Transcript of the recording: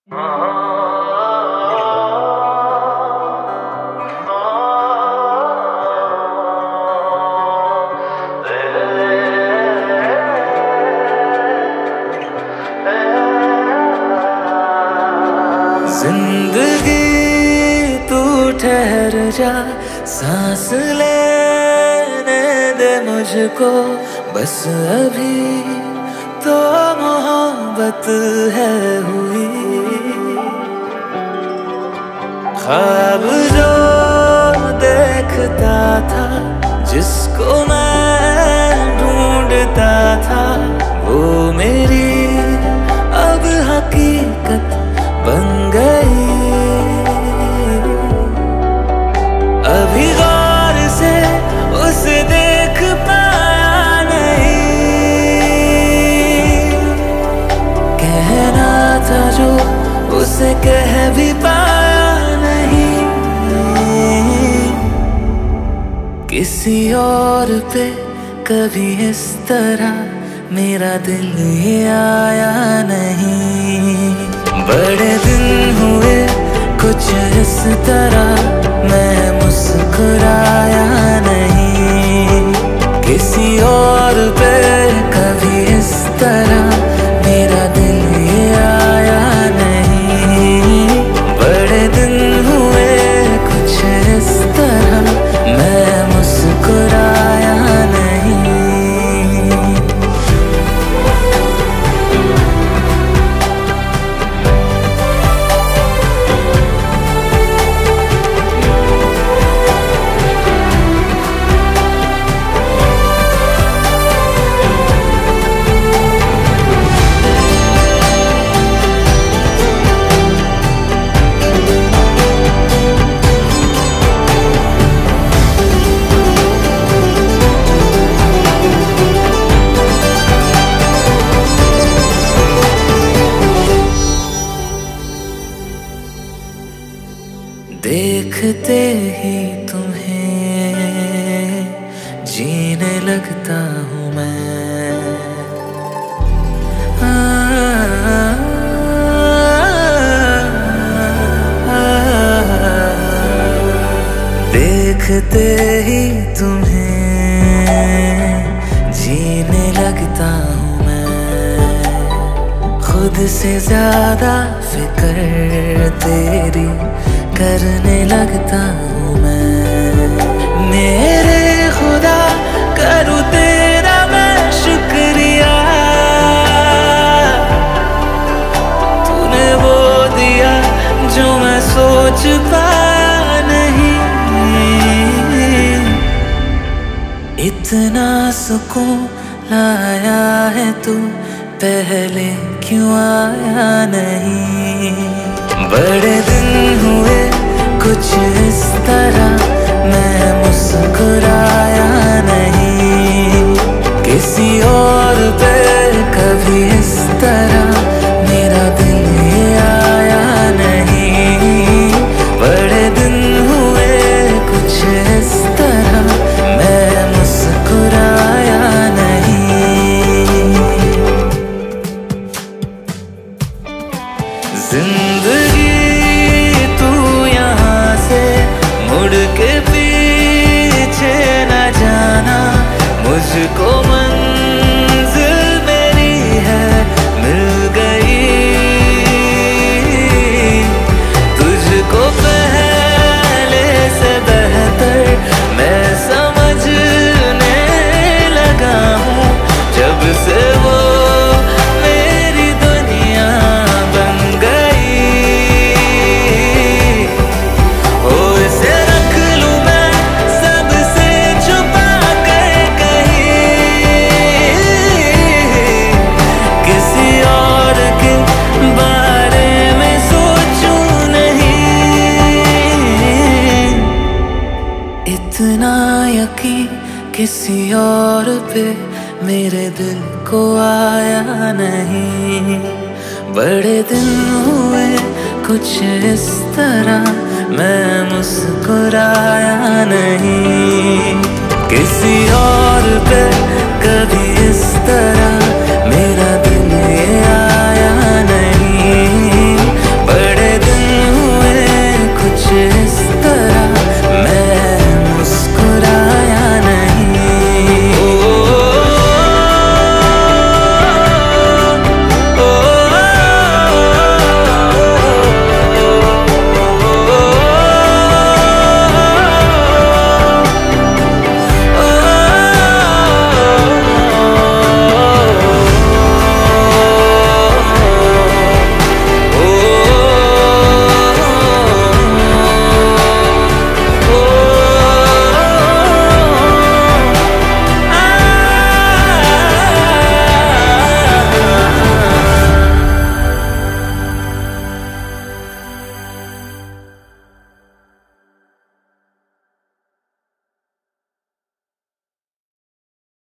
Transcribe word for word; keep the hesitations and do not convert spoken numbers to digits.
जिंदगी तू ठहर जा, सांस लेने दे मुझको, बस अभी तो मोहब्बत है हुई। ख्वाब जो देखता था, जिसको मैं ढूंढता था, वो मेरी अब हकीकत बन गई। अभी गौर से उसे देख पाया नहीं, कहना था जो उसे कह भी पाया नहीं। किसी और पे कभी इस तरह मेरा दिल ये आया नहीं। बड़े दिन हुए कुछ इस तरह मैं मुस्कुराया नहीं। किसी और पे कभी इस तरह मेरा दिल ये आया नहीं। बड़े दिन हुए कुछ इस तरह मैं मुस्कुराया नहीं। देखते ही तुम्हें जीने लगता हूँ मैं। आ, आ, आ, देखते ही तुम्हें जीने लगता हूँ मैं। खुद से ज्यादा फिक्र तेरी करने लगता हूँ मैं। मेरे खुदा करूँ तेरा मैं शुक्रिया, तूने वो दिया जो मैं सोच पाया नहीं। इतना सुकून लाया है तू, पहले क्यों आया नहीं। बड़े दिन हुए कुछ इस तरह मैं मुस्कुराया नहीं। किसी और पे कभी इस तरह मेरा दिल ये आया नहीं। बड़े दिन हुए कुछ इस तरह मैं मुस्कुराया नहीं। जिंदगी तू यहाँ से मुड़ के पीछे न जाना, मुझको मंजिल मेरी है मिल गई। तुझको पहले से बेहतर मैं समझने लगा हूँ, जब से वो इतना यकीन किसी और पे मेरे दिल को आया नहीं। बड़े दिन हुए कुछ इस तरह मैं मुस्कुराया नहीं। किसी और पे कभी इस तरह